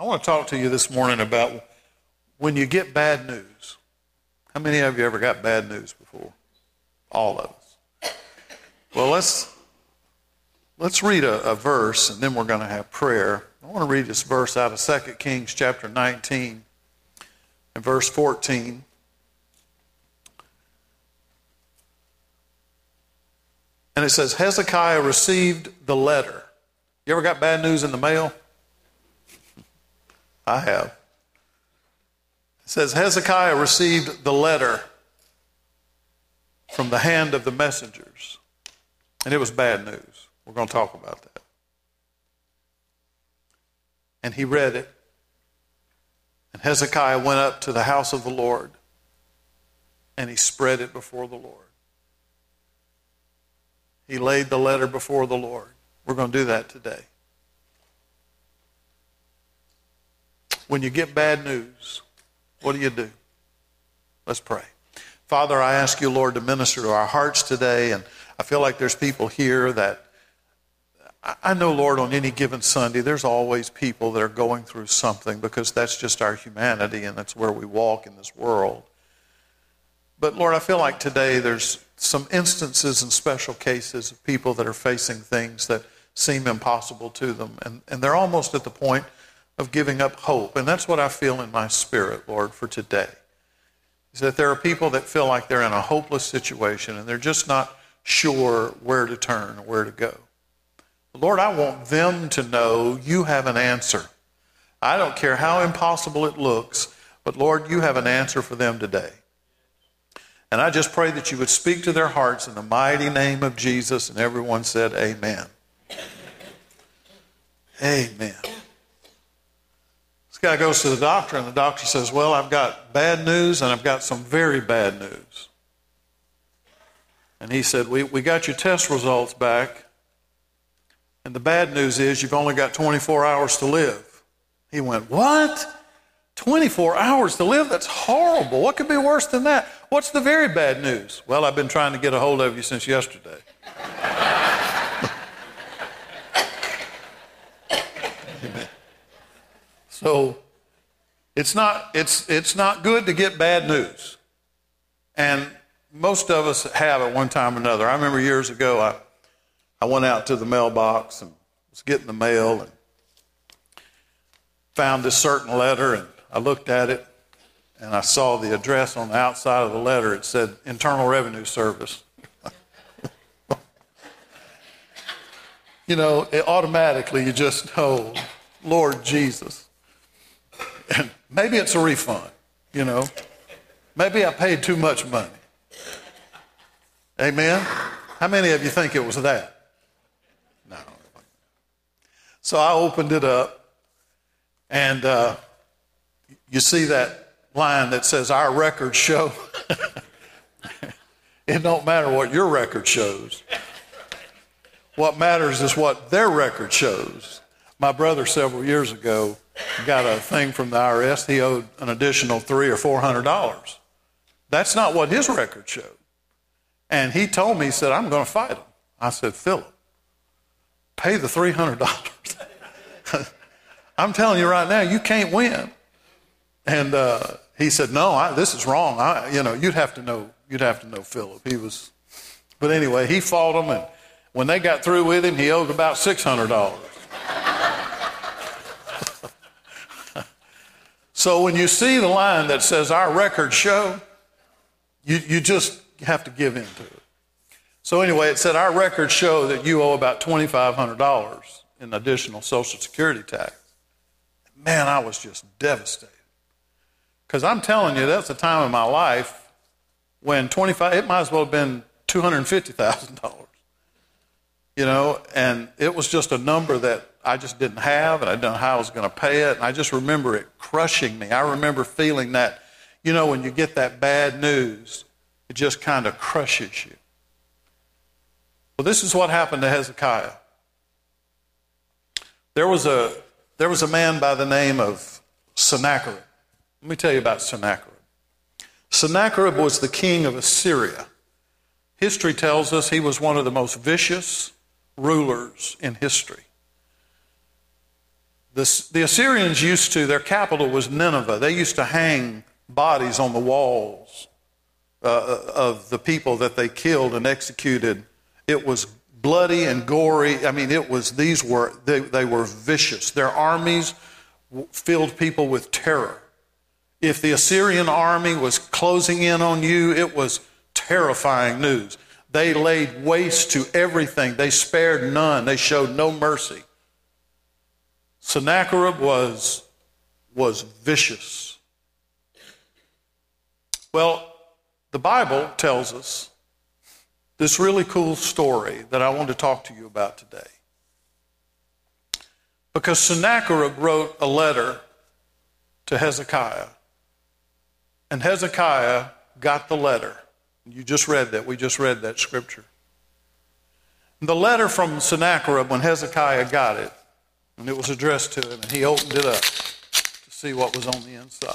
I want to talk to you this morning about when you get bad news. How many of you ever got bad news before? All of us. Well, let's read a verse, and then we're going to have prayer. I want to read this verse out of 2 Kings chapter 19 and verse 14. And it says, Hezekiah received the letter. You ever got bad news in the mail? I have. It says, Hezekiah received the letter from the hand of the messengers. And it was bad news. We're going to talk about that. And he read it. And Hezekiah went up to the house of the Lord, and he spread it before the Lord. He laid the letter before the Lord. We're going to do that today. When you get bad news, what do? Let's pray. Father, I ask you, Lord, to minister to our hearts today. And I feel like there's people here that, I know, Lord, on any given Sunday, there's always people that are going through something because that's just our humanity and that's where we walk in this world. But Lord, I feel like today there's some instances and special cases of people that are facing things that seem impossible to them. And they're almost at the point of giving up hope. And that's what I feel in my spirit, Lord, for today. Is that there are people that feel like they're in a hopeless situation and they're just not sure where to turn or where to go. Lord, I want them to know you have an answer. I don't care how impossible it looks, but Lord, you have an answer for them today. And I just pray that you would speak to their hearts in the mighty name of Jesus. And everyone said, amen. Amen. This guy goes to the doctor, and the doctor says, well, I've got bad news, and I've got some very bad news. And he said, we got your test results back, and the bad news is you've only got 24 hours to live. He went, what? 24 hours to live? That's horrible. What could be worse than that? What's the very bad news? Well, I've been trying to get a hold of you since yesterday. Amen. So it's not good to get bad news. And most of us have at one time or another. I remember years ago, I went out to the mailbox and was getting the mail and found this certain letter, and I looked at it and I saw the address on the outside of the letter. It said Internal Revenue Service. You know, automatically you just know, Lord Jesus. And maybe it's a refund, you know. Maybe I paid too much money. Amen? How many of you think it was that? No. So I opened it up, and you see that line that says, our records show. It don't matter what your record shows. What matters is what their record shows. My brother several years ago got a thing from the IRS. He owed an additional $300 or $400. That's not what his record showed. And he told me, he said, I'm going to fight him. I said, Philip, pay the $300. I'm telling you right now, you can't win. And he said, no, this is wrong. You'd have to know Philip. But anyway, he fought him, and when they got through with him, he owed about $600. So when you see the line that says our records show, you just have to give in to it. So anyway, it said our records show that you owe about $2,500 in additional Social Security tax. Man, I was just devastated. Because I'm telling you, that's a time in my life when it might as well have been $250,000. You know, and it was just a number that I just didn't have, and I didn't know how I was going to pay it. And I just remember it crushing me. I remember feeling that, you know, when you get that bad news, it just kind of crushes you. Well, this is what happened to Hezekiah. There was a man by the name of Sennacherib. Let me tell you about Sennacherib. Sennacherib was the king of Assyria. History tells us he was one of the most vicious rulers in history. The Assyrians used to, their capital was Nineveh. They used to hang bodies on the walls of the people that they killed and executed. It was bloody and gory. I mean, they were vicious. Their armies filled people with terror. If the Assyrian army was closing in on you, it was terrifying news. They laid waste to everything. They spared none. They showed no mercy. Sennacherib was vicious. Well, the Bible tells us this really cool story that I want to talk to you about today. Because Sennacherib wrote a letter to Hezekiah. And Hezekiah got the letter. You just read that. We just read that scripture. The letter from Sennacherib, when Hezekiah got it, and it was addressed to him, and he opened it up to see what was on the inside.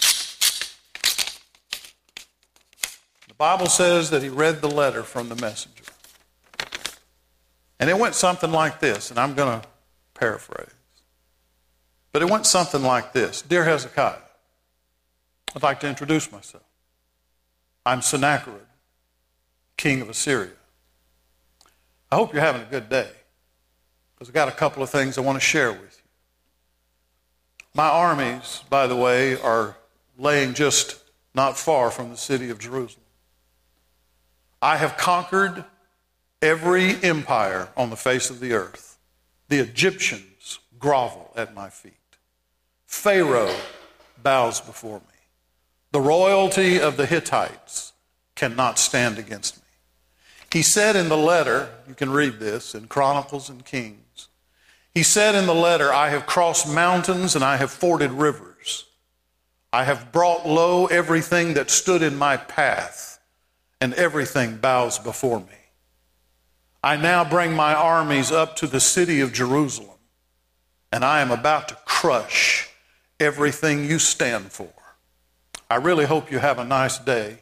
The Bible says that he read the letter from the messenger. And it went something like this, and I'm going to paraphrase. But it went something like this. Dear Hezekiah, I'd like to introduce myself. I'm Sennacherib, king of Assyria. I hope you're having a good day, because I've got a couple of things I want to share with you. My armies, by the way, are laying just not far from the city of Jerusalem. I have conquered every empire on the face of the earth. The Egyptians grovel at my feet. Pharaoh bows before me. The royalty of the Hittites cannot stand against me. He said in the letter, you can read this in Chronicles and Kings. He said in the letter, I have crossed mountains and I have forded rivers. I have brought low everything that stood in my path, and everything bows before me. I now bring my armies up to the city of Jerusalem, and I am about to crush everything you stand for. I really hope you have a nice day.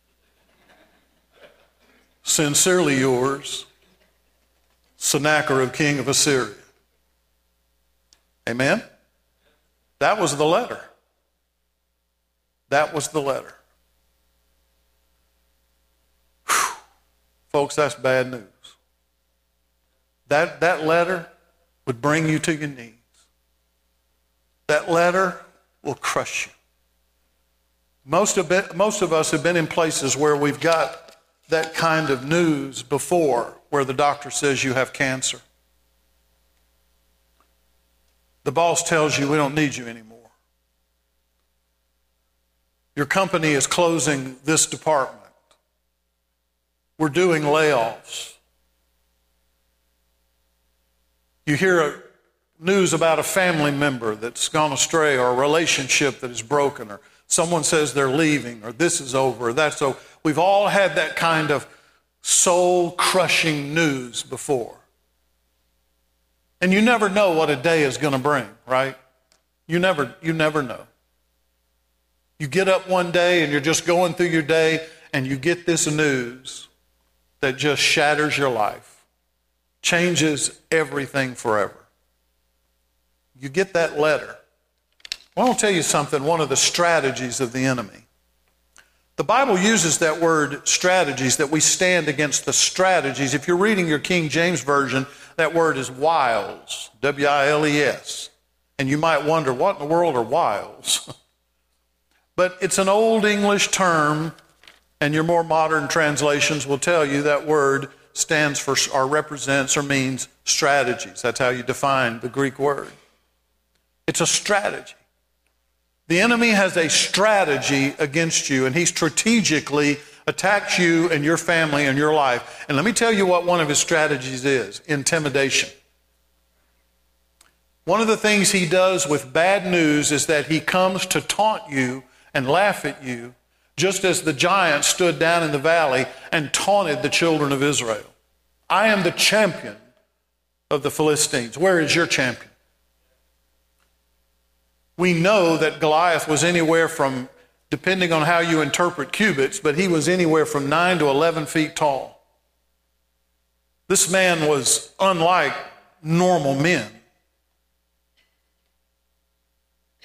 Sincerely yours, Sennacherib, king of Assyria. Amen? That was the letter. That was the letter. Whew. Folks, that's bad news. That letter would bring you to your knees. That letter will crush you. Most of us have been in places where we've got that kind of news before, where the doctor says you have cancer. The boss tells you we don't need you anymore. Your company is closing this department. We're doing layoffs. You hear news about a family member that's gone astray, or a relationship that is broken, or someone says they're leaving, or this is over, or that's over. We've all had that kind of soul-crushing news before. And you never know what a day is going to bring, right? You never know. You get up one day and you're just going through your day and you get this news that just shatters your life, changes everything forever. You get that letter. Well, I'll tell you something, one of the strategies of the enemy. The Bible uses that word strategies, that we stand against the strategies. If you're reading your King James Version, that word is wiles, W-I-L-E-S. And you might wonder, what in the world are wiles? But it's an old English term, and your more modern translations will tell you that word stands for, or represents, or means strategies. That's how you define the Greek word. It's a strategy. The enemy has a strategy against you, and he strategically attacks you and your family and your life. And let me tell you what one of his strategies is: intimidation. One of the things he does with bad news is that he comes to taunt you and laugh at you, just as the giant stood down in the valley and taunted the children of Israel. I am the champion of the Philistines. Where is your champion? We know that Goliath was anywhere from, depending on how you interpret cubits, but he was anywhere from 9 to 11 feet tall. This man was unlike normal men.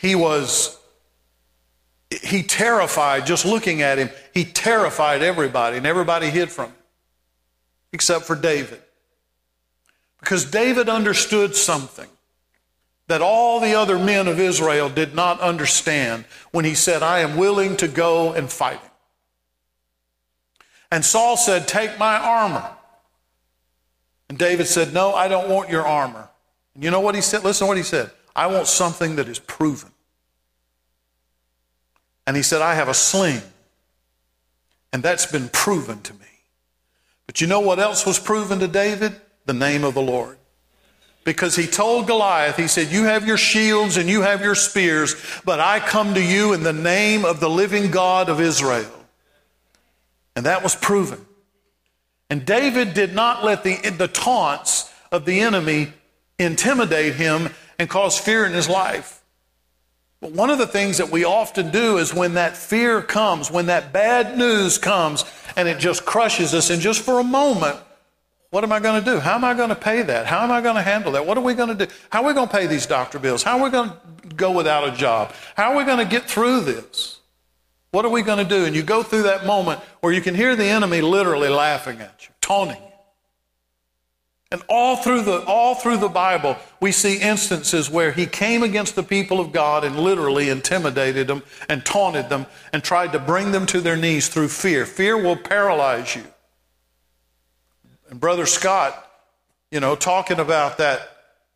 he terrified, just looking at him, he terrified everybody, and everybody hid from him, except for David. Because David understood something that all the other men of Israel did not understand when he said, I am willing to go and fight him. And Saul said, take my armor. And David said, no, I don't want your armor. And you know what he said? Listen to what he said. I want something that is proven. And he said, I have a sling, and that's been proven to me. But you know what else was proven to David? The name of the Lord. Because he told Goliath, he said, you have your shields and you have your spears, but I come to you in the name of the living God of Israel. And that was proven. And David did not let the taunts of the enemy intimidate him and cause fear in his life. But one of the things that we often do is when that fear comes, when that bad news comes, and it just crushes us, and just for a moment, what am I going to do? How am I going to pay that? How am I going to handle that? What are we going to do? How are we going to pay these doctor bills? How are we going to go without a job? How are we going to get through this? What are we going to do? And you go through that moment where you can hear the enemy literally laughing at you, taunting you. And all through the Bible, we see instances where he came against the people of God and literally intimidated them and taunted them and tried to bring them to their knees through fear. Fear will paralyze you. And Brother Scott, talking about that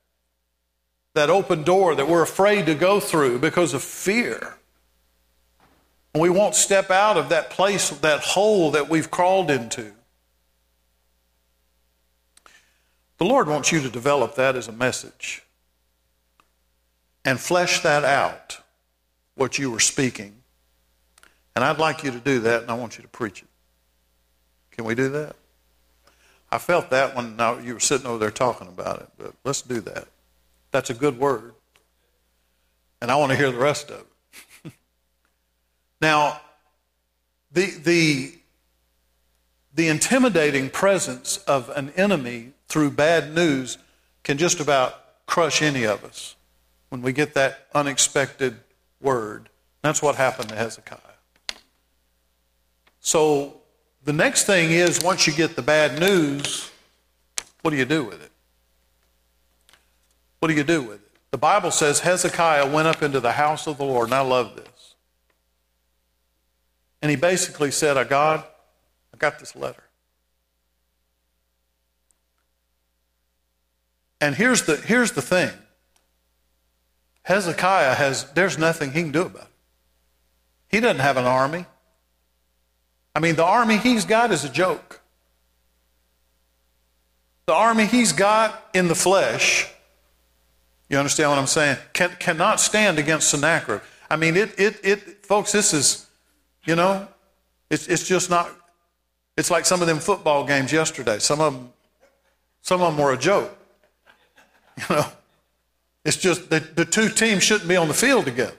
open door that we're afraid to go through because of fear. And we won't step out of that place, that hole that we've crawled into. The Lord wants you to develop that as a message and flesh that out, what you were speaking. And I'd like you to do that, and I want you to preach it. Can we do that? I felt that when you were sitting over there talking about it, but let's do that. That's a good word. And I want to hear the rest of it. Now, the intimidating presence of an enemy through bad news can just about crush any of us when we get that unexpected word. That's what happened to Hezekiah. So the next thing is, once you get the bad news, what do you do with it? What do you do with it? The Bible says Hezekiah went up into the house of the Lord, and I love this. And he basically said, God, I got this letter. And here's the thing. Hezekiah there's nothing he can do about it. He doesn't have an army. I mean, the army he's got is a joke. The army he's got in the flesh, you understand what I'm saying, cannot stand against Sennacherib. I mean, folks, this is, it's just not, it's like some of them football games yesterday. Some of them were a joke. It's just that the two teams shouldn't be on the field together.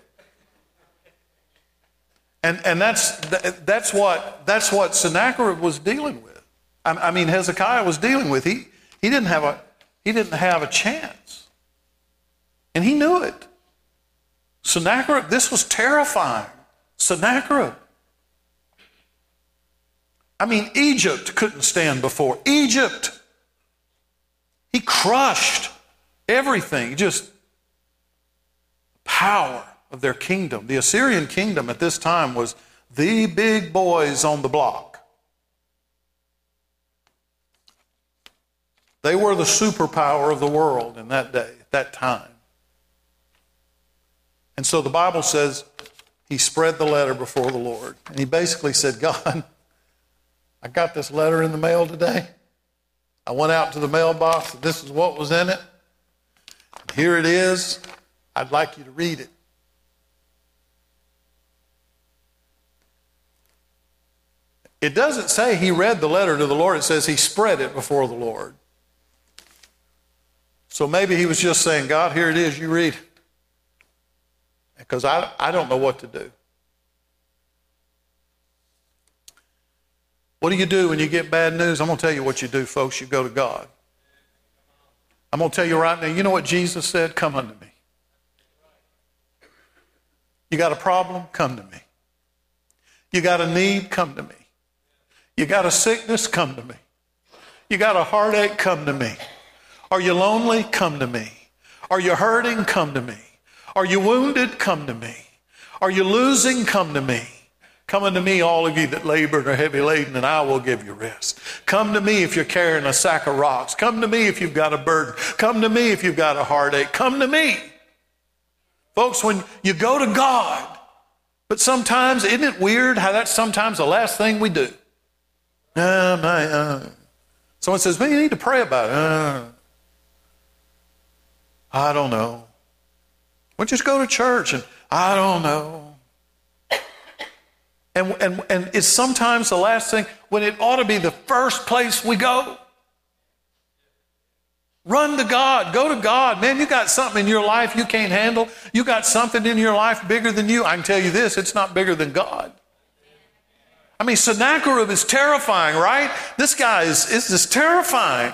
And that's what Sennacherib was dealing with. I mean, Hezekiah was dealing with. He didn't have a chance, and he knew it. Sennacherib, this was terrifying. Sennacherib. I mean, Egypt couldn't stand before. Egypt. He crushed everything, just power of their kingdom. The Assyrian kingdom at this time was the big boys on the block. They were the superpower of the world in that day, at that time. And so the Bible says he spread the letter before the Lord. And he basically said, God, I got this letter in the mail today. I went out to the mailbox. This is what was in it. Here it is. I'd like you to read it. It doesn't say he read the letter to the Lord. It says he spread it before the Lord. So maybe he was just saying, God, here it is. You read it. Because I don't know what to do. What do you do when you get bad news? I'm going to tell you what you do, folks. You go to God. I'm going to tell you right now, you know what Jesus said? Come unto me. You got a problem? Come to me. You got a need? Come to me. You got a sickness? Come to me. You got a heartache? Come to me. Are you lonely? Come to me. Are you hurting? Come to me. Are you wounded? Come to me. Are you losing? Come to me. Come unto me, all of you that labor and are heavy laden, and I will give you rest. Come to me if you're carrying a sack of rocks. Come to me if you've got a burden. Come to me if you've got a heartache. Come to me. Folks, when you go to God, but sometimes, isn't it weird how that's sometimes the last thing we do? Someone says, well, you need to pray about it. I don't know. Well, just go to church and I don't know. And it's sometimes the last thing when it ought to be the first place we go. Run to God. Go to God. Man, you got something in your life you can't handle. You got something in your life bigger than you. I can tell you this, it's not bigger than God. I mean, Sennacherib is terrifying, right? This guy is just terrifying.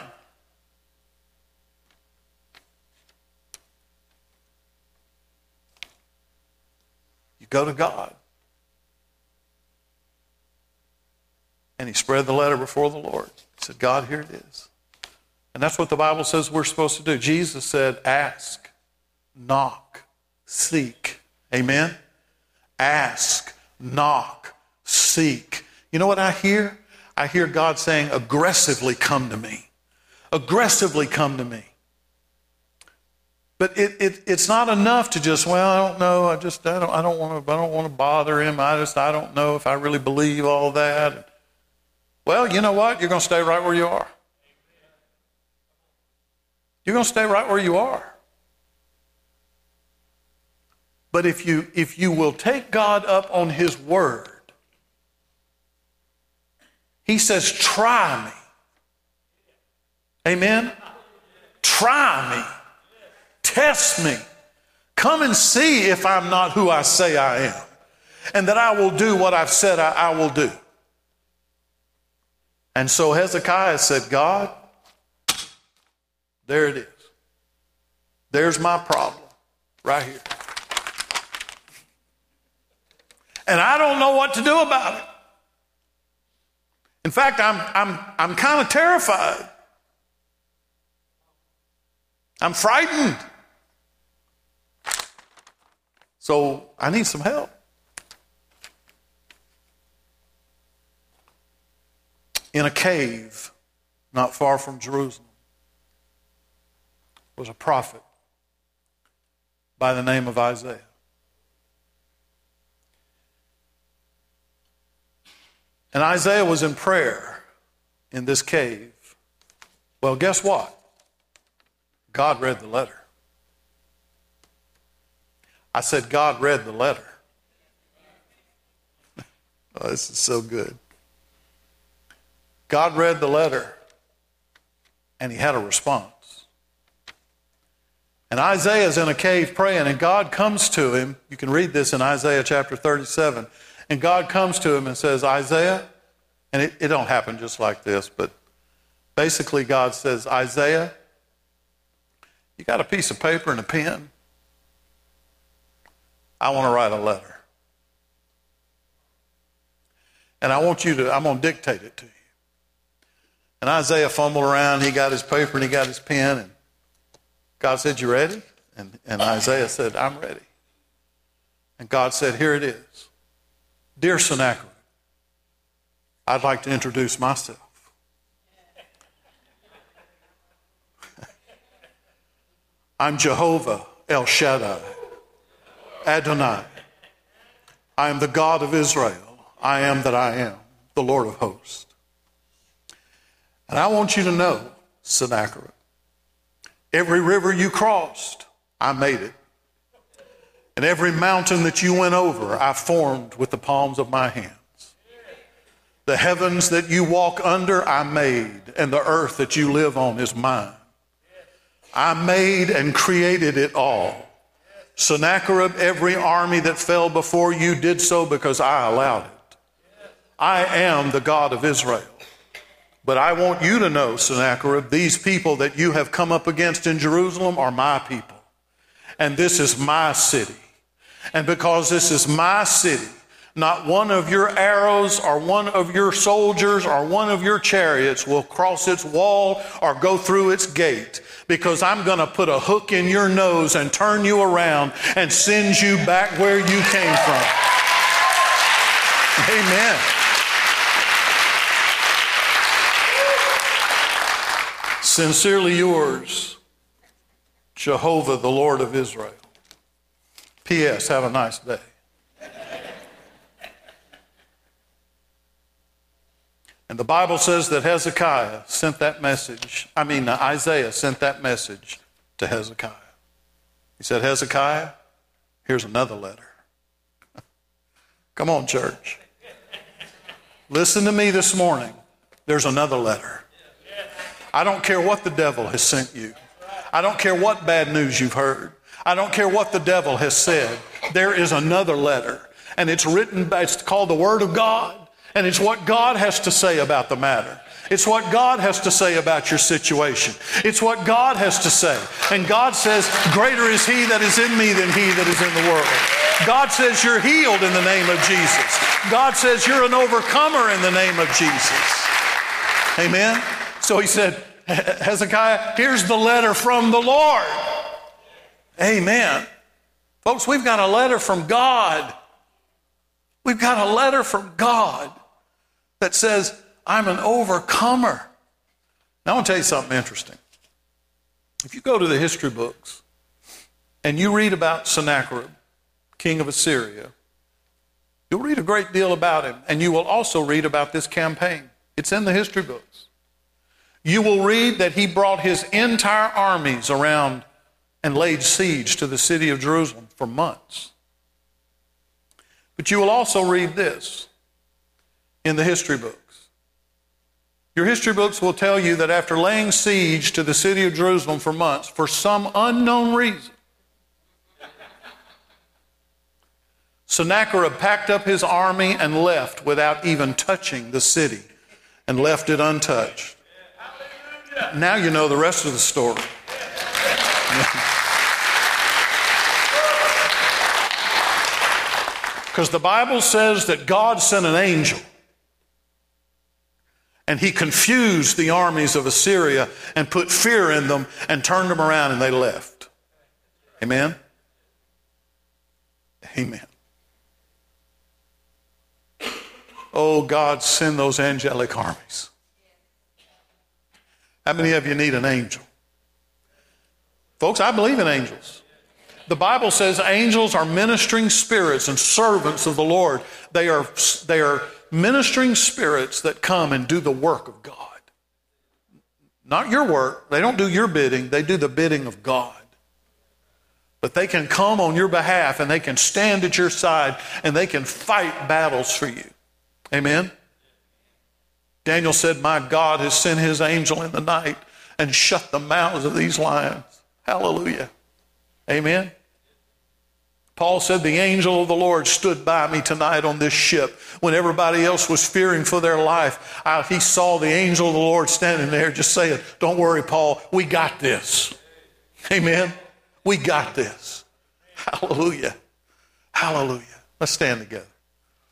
You go to God. And he spread the letter before the Lord. He said, God, here it is. And that's what the Bible says we're supposed to do. Jesus said, ask, knock, seek. Amen? Ask, knock, seek. You know what I hear? I hear God saying, aggressively come to me. Aggressively come to me. But it's not enough to just, well, I don't know. I don't want to bother him. I don't know if I really believe all that. Well, you know what? You're going to stay right where you are. You're going to stay right where you are. But if you will take God up on his word, he says, try me. Amen? Try me. Test me. Come and see if I'm not who I say I am. And that I will do what I've said I will do. And so Hezekiah said, God, there it is. There's my problem right here. And I don't know what to do about it. In fact, I'm kind of terrified. I'm frightened. So I need some help. In a cave not far from Jerusalem was a prophet by the name of Isaiah. And Isaiah was in prayer in this cave. Well, guess what? God read the letter. I said, God read the letter. Oh, this is so good. God read the letter, and he had a response. And Isaiah's in a cave praying, and God comes to him. You can read this in Isaiah chapter 37. And God comes to him and says, Isaiah, and it don't happen just like this, but basically God says, Isaiah, you got a piece of paper and a pen? I want to write a letter. And I'm going to dictate it to you. And Isaiah fumbled around. He got his paper and he got his pen. And God said, you ready? And Isaiah said, I'm ready. And God said, here it is. Dear Sennacherib, I'd like to introduce myself. I'm Jehovah El Shaddai, Adonai. I am the God of Israel. I am that I am, the Lord of hosts. And I want you to know, Sennacherib, every river you crossed, I made it. And every mountain that you went over, I formed with the palms of my hands. The heavens that you walk under, I made, and the earth that you live on is mine. I made and created it all. Sennacherib, every army that fell before you did so because I allowed it. I am the God of Israel. But I want you to know, Sennacherib, these people that you have come up against in Jerusalem are my people. And this is my city. And because this is my city, not one of your arrows or one of your soldiers or one of your chariots will cross its wall or go through its gate, because I'm going to put a hook in your nose and turn you around and send you back where you came from. Amen. Sincerely yours, Jehovah, the Lord of Israel. P.S. Have a nice day. And the Bible says that Isaiah sent that message to Hezekiah. He said, Hezekiah, here's another letter. Come on, church. Listen to me this morning. There's another letter. I don't care what the devil has sent you. I don't care what bad news you've heard. I don't care what the devil has said. There is another letter. And it's called the Word of God. And it's what God has to say about the matter. It's what God has to say about your situation. It's what God has to say. And God says, greater is He that is in me than he that is in the world. God says you're healed in the name of Jesus. God says you're an overcomer in the name of Jesus. Amen? So he said, Hezekiah, here's the letter from the Lord. Amen. Folks, we've got a letter from God. We've got a letter from God that says, I'm an overcomer. Now, I want to tell you something interesting. If you go to the history books and you read about Sennacherib, king of Assyria, you'll read a great deal about him. And you will also read about this campaign. It's in the history books. You will read that he brought his entire armies around and laid siege to the city of Jerusalem for months. But you will also read this in the history books. Your history books will tell you that after laying siege to the city of Jerusalem for months, for some unknown reason, Sennacherib packed up his army and left without even touching the city, and left it untouched. Now you know the rest of the story. Because the Bible says that God sent an angel and he confused the armies of Assyria and put fear in them and turned them around, and they left. Amen? Amen. Oh, God, send those angelic armies. How many of you need an angel? Folks, I believe in angels. The Bible says angels are ministering spirits and servants of the Lord. They are ministering spirits that come and do the work of God. Not your work. They don't do your bidding. They do the bidding of God. But they can come on your behalf, and they can stand at your side, and they can fight battles for you. Amen? Daniel said, my God has sent his angel in the night and shut the mouths of these lions. Hallelujah. Amen. Paul said, the angel of the Lord stood by me tonight on this ship. When everybody else was fearing for their life, he saw the angel of the Lord standing there just saying, don't worry, Paul, we got this. Amen. We got this. Hallelujah. Hallelujah. Let's stand together.